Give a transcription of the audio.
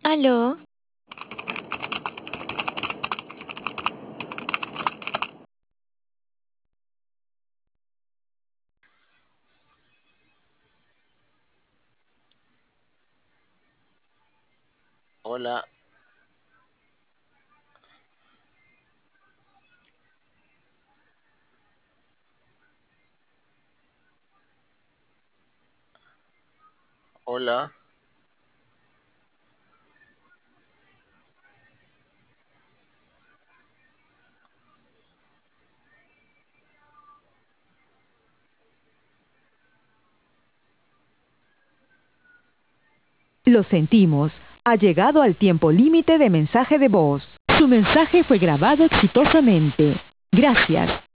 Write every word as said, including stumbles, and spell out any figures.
Aló, Hola, hola. Lo sentimos. Ha llegado al tiempo límite de mensaje de voz. Su mensaje fue grabado exitosamente. Gracias.